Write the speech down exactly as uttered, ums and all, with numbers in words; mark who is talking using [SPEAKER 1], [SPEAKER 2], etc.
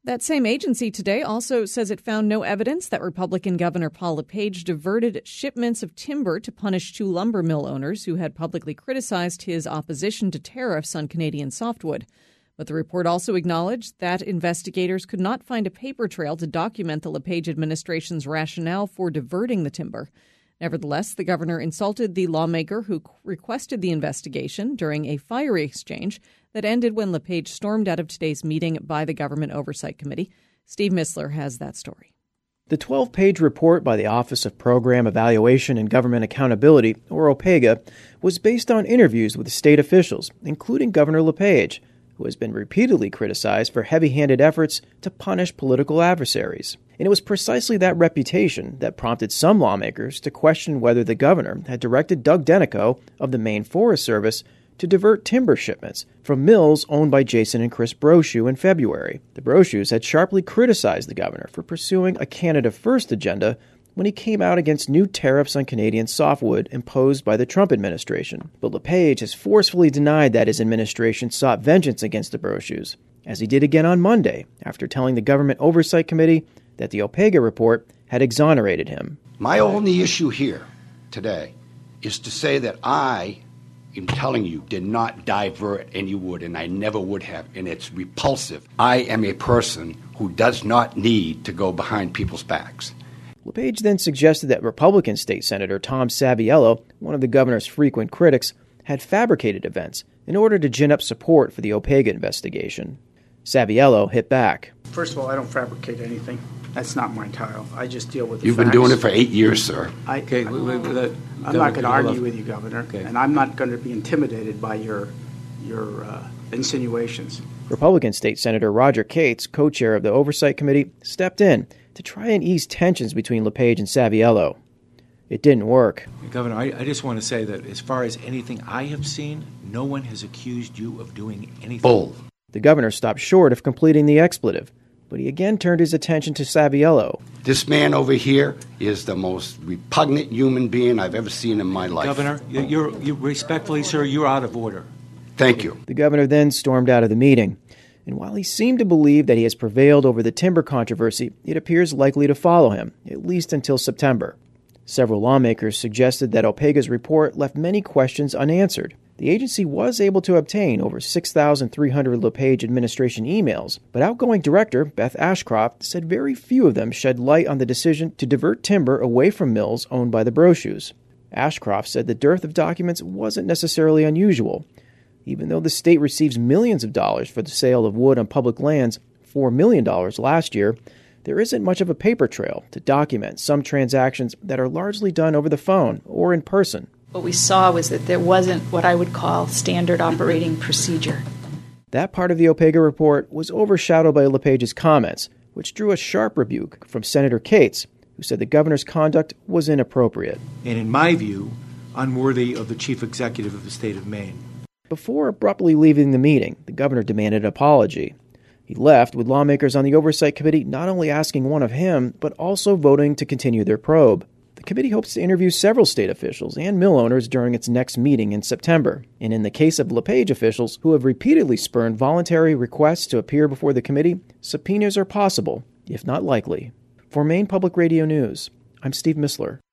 [SPEAKER 1] That same agency today also says it found no evidence that Republican Governor Paul LePage diverted shipments of timber to punish two lumber mill owners who had publicly criticized his opposition to tariffs on Canadian softwood. But the report also acknowledged that investigators could not find a paper trail to document the LePage administration's rationale for diverting the timber. Nevertheless, the governor insulted the lawmaker who requested the investigation during a fiery exchange that ended when LePage stormed out of today's meeting by the Government Oversight Committee. Steve Missler has that story.
[SPEAKER 2] The twelve-page report by the Office of Program Evaluation and Government Accountability, or OPEGA, was based on interviews with state officials, including Governor LePage, who has been repeatedly criticized for heavy-handed efforts to punish political adversaries. And it was precisely that reputation that prompted some lawmakers to question whether the governor had directed Doug Denico of the Maine Forest Service to divert timber shipments from mills owned by Jason and Chris Brochu in February. The Brochus had sharply criticized the governor for pursuing a Canada First agenda when he came out against new tariffs on Canadian softwood imposed by the Trump administration. But LePage has forcefully denied that his administration sought vengeance against the Brochus, as he did again on Monday after telling the Government Oversight Committee that the OPEGA report had exonerated him.
[SPEAKER 3] My only issue here today is to say that I, in telling you, did not divert any wood, and I never would have, and it's repulsive. I am a person who does not need to go behind people's backs.
[SPEAKER 2] LePage then suggested that Republican State Senator Tom Saviello, one of the governor's frequent critics, had fabricated events in order to gin up support for the OPEGA investigation. Saviello hit back.
[SPEAKER 4] First of all, I don't fabricate anything. That's not my style. I just deal with the
[SPEAKER 3] You've
[SPEAKER 4] facts.
[SPEAKER 3] been doing it for eight years, sir.
[SPEAKER 4] I,
[SPEAKER 5] okay,
[SPEAKER 4] I,
[SPEAKER 5] wait, wait, wait, let,
[SPEAKER 4] I'm not going to argue with you, Governor,
[SPEAKER 5] okay.
[SPEAKER 4] and I'm not going to be intimidated by your your uh, insinuations.
[SPEAKER 2] Republican State Senator Roger Cates, co-chair of the Oversight Committee, stepped in to try and ease tensions between LePage and Saviello. It didn't work.
[SPEAKER 5] Governor, I, I just want to say that as far as anything I have seen, no one has accused you of doing anything.
[SPEAKER 3] Bull.
[SPEAKER 2] The governor stopped short of completing the expletive, but he again turned his attention to Saviello.
[SPEAKER 3] This man over here is the most repugnant human being I've ever seen in my life.
[SPEAKER 5] Governor, you're, you're, you respectfully, sir, you're out of order.
[SPEAKER 3] Thank you.
[SPEAKER 2] The governor then stormed out of the meeting. And while he seemed to believe that he has prevailed over the timber controversy, it appears likely to follow him, at least until September. Several lawmakers suggested that OPEGA's report left many questions unanswered. The agency was able to obtain over six thousand three hundred LePage administration emails, but outgoing director Beth Ashcroft said very few of them shed light on the decision to divert timber away from mills owned by the Brochus. Ashcroft said the dearth of documents wasn't necessarily unusual. Even though the state receives millions of dollars for the sale of wood on public lands, four million dollars last year, there isn't much of a paper trail to document some transactions that are largely done over the phone or in person.
[SPEAKER 6] What we saw was that there wasn't what I would call standard operating procedure.
[SPEAKER 2] That part of the OPEGA report was overshadowed by LePage's comments, which drew a sharp rebuke from Senator Cates, who said the governor's conduct was inappropriate.
[SPEAKER 5] And in my view, unworthy of the chief executive of the state of Maine.
[SPEAKER 2] Before abruptly leaving the meeting, the governor demanded an apology. He left with lawmakers on the Oversight Committee not only asking one of him, but also voting to continue their probe. The committee hopes to interview several state officials and mill owners during its next meeting in September. And in the case of LePage officials who have repeatedly spurned voluntary requests to appear before the committee, subpoenas are possible, if not likely. For Maine Public Radio News, I'm Steve Missler.